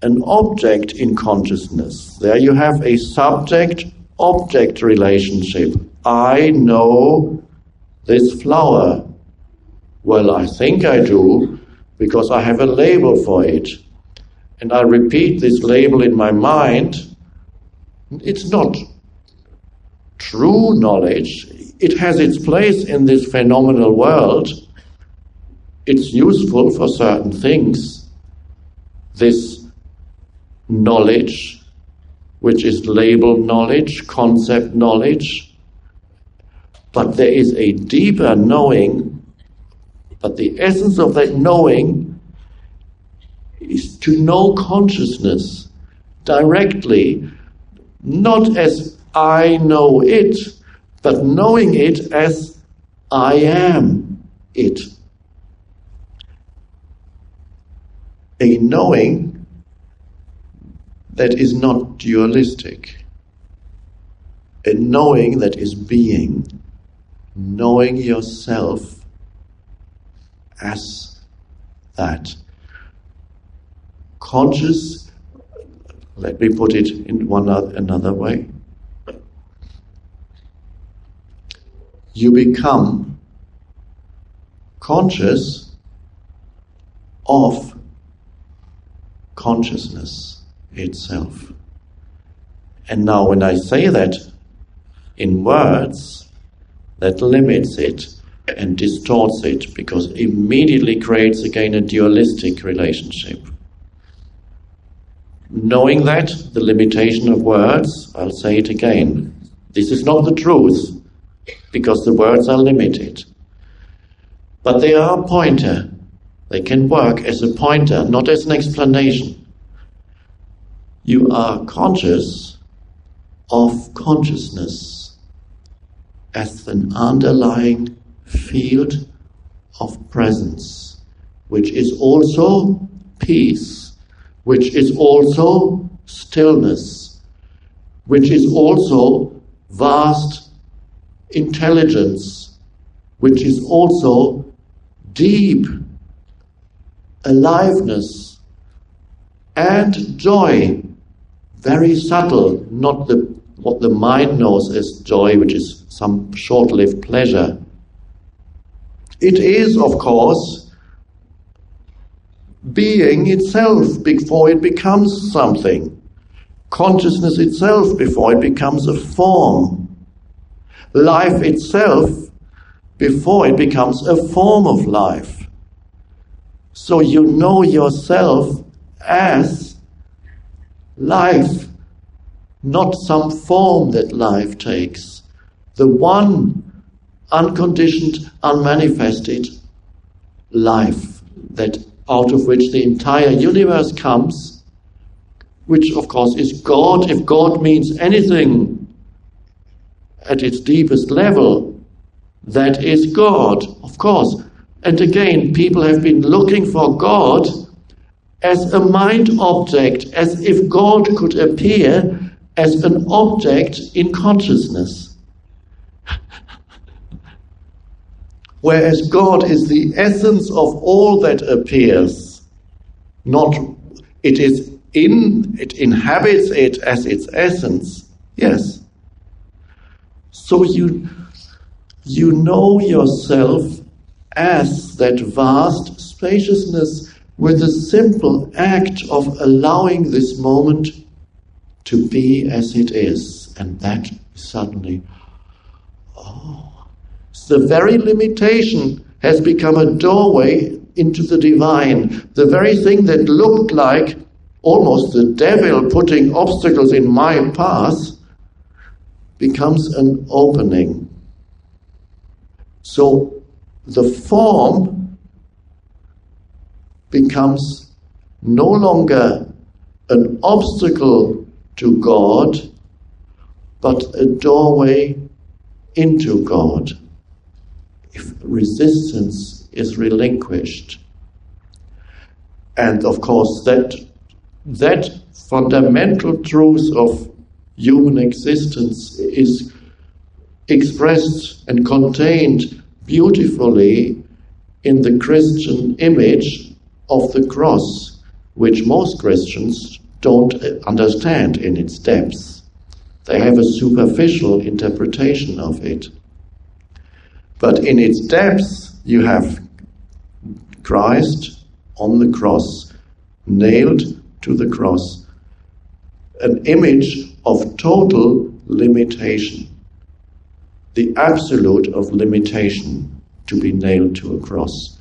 an object in consciousness. There you have a subject-object relationship. I know this flower. Well, I think I do, because I have a label for it. And I repeat this label in my mind. It's not true knowledge. It has its place in this phenomenal world. It's useful for certain things. This knowledge, which is label knowledge, concept knowledge. But there is a deeper knowing, but the essence of that knowing is to know consciousness directly, not as I know it, but knowing it as I am it. A knowing that is not dualistic. A knowing that is being. Knowing yourself as that. Conscious, let me put it in another way. You become conscious of consciousness itself. And now when I say that in words, that limits it and distorts it, because it immediately creates again a dualistic relationship. Knowing that, the limitation of words, I'll say it again. This is not the truth, because the words are limited. But they are a pointer. They can work as a pointer, not as an explanation. You are conscious of consciousness as an underlying field of presence, which is also peace, which is also stillness, which is also vast intelligence, which is also deep aliveness and joy, very subtle, not what the mind knows as joy, which is some short-lived pleasure. It is, of course, being itself before it becomes something. Consciousness itself before it becomes a form. Life itself before it becomes a form of life. So you know yourself as life, not some form that life takes. The one unconditioned, unmanifested life, that out of which the entire universe comes, which of course is God. If God means anything at its deepest level, that is God, of course. And again, people have been looking for God as a mind object, as if God could appear as an object in consciousness. Whereas God is the essence of all that appears, it inhabits it as its essence. Yes. So you know yourself as that vast spaciousness with the simple act of allowing this moment to be as it is. And that suddenly, the very limitation has become a doorway into the divine. The very thing that looked like almost the devil putting obstacles in my path becomes an opening. So the form becomes no longer an obstacle to God, but a doorway into God, if resistance is relinquished. And of course that fundamental truth of human existence is expressed and contained beautifully in the Christian image of the cross, which most Christians don't understand in its depths. They have a superficial interpretation of it. But in its depths, you have Christ on the cross, nailed to the cross, an image of total limitation, the absolute of limitation to be nailed to a cross.